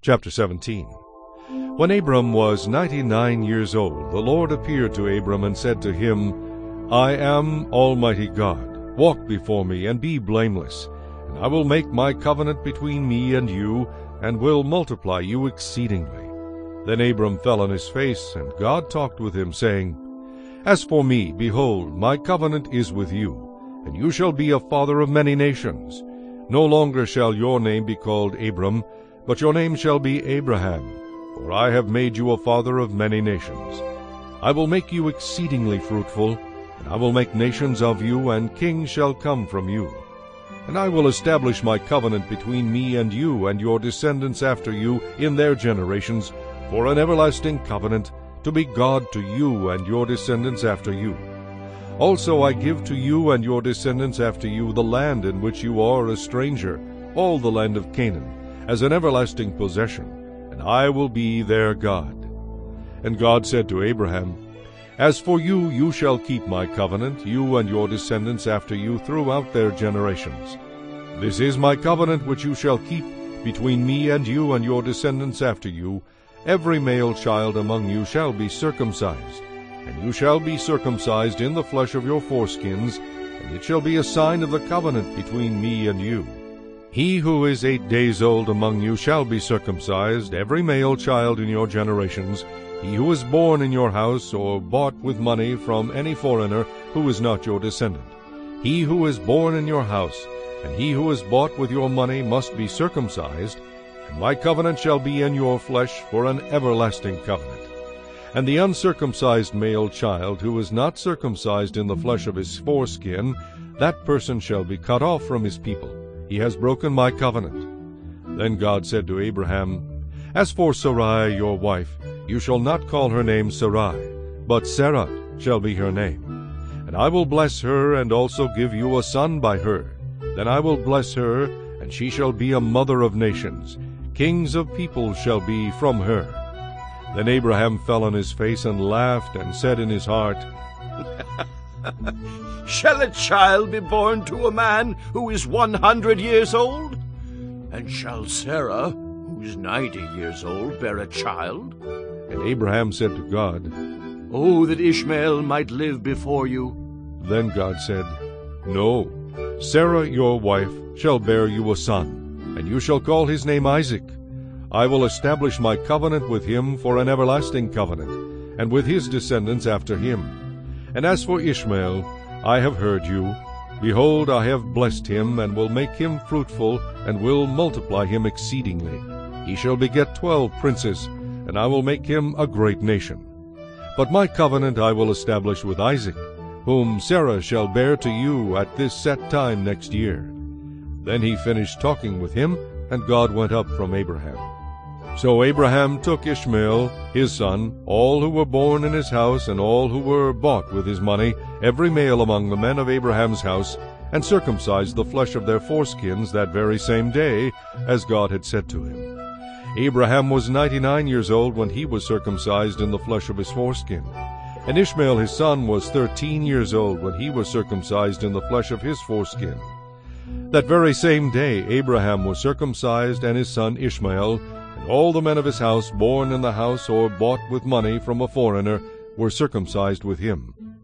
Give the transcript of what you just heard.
Chapter 17. When Abram was 99 years old, the Lord appeared to Abram and said to him, I am Almighty God. Walk before me and be blameless, and I will make my covenant between me and you, and will multiply you exceedingly. Then Abram fell on his face, and God talked with him, saying, As for me, behold, my covenant is with you, and you shall be a father of many nations. No longer shall your name be called Abram, but your name shall be Abraham, for I have made you a father of many nations. I will make you exceedingly fruitful, and I will make nations of you, and kings shall come from you. And I will establish my covenant between me and you and your descendants after you in their generations, for an everlasting covenant, to be God to you and your descendants after you. Also I give to you and your descendants after you the land in which you are a stranger, all the land of Canaan, as an everlasting possession, and I will be their God. And God said to Abraham, As for you, you shall keep my covenant, you and your descendants after you throughout their generations. This is my covenant which you shall keep between me and you and your descendants after you. Every male child among you shall be circumcised, and you shall be circumcised in the flesh of your foreskins, and it shall be a sign of the covenant between me and you. He who is 8 days old among you shall be circumcised, every male child in your generations, he who is born in your house or bought with money from any foreigner who is not your descendant. He who is born in your house, and he who is bought with your money must be circumcised, and my covenant shall be in your flesh for an everlasting covenant. And the uncircumcised male child who is not circumcised in the flesh of his foreskin, that person shall be cut off from his people. He has broken my covenant. Then God said to Abraham, As for Sarai your wife, you shall not call her name Sarai, but Sarah shall be her name. And I will bless her, and also give you a son by her. Then I will bless her, and she shall be a mother of nations. Kings of peoples shall be from her. Then Abraham fell on his face and laughed, and said in his heart, Shall a child be born to a man who is 100 years old? And shall Sarah, who is 90 years old, bear a child? And Abraham said to God, Oh, that Ishmael might live before you. Then God said, No, Sarah your wife shall bear you a son, and you shall call his name Isaac. I will establish my covenant with him for an everlasting covenant, and with his descendants after him. And as for Ishmael, I have heard you. Behold, I have blessed him, and will make him fruitful, and will multiply him exceedingly. He shall beget 12 princes, and I will make him a great nation. But my covenant I will establish with Isaac, whom Sarah shall bear to you at this set time next year. Then he finished talking with him, and God went up from Abraham. So Abraham took Ishmael, his son, all who were born in his house, and all who were bought with his money, every male among the men of Abraham's house, and circumcised the flesh of their foreskins that very same day, as God had said to him. Abraham was 99 years old when he was circumcised in the flesh of his foreskin. And Ishmael his son was 13 years old when he was circumcised in the flesh of his foreskin. That very same day Abraham was circumcised, and his son Ishmael, and all the men of his house, born in the house or bought with money from a foreigner, were circumcised with him.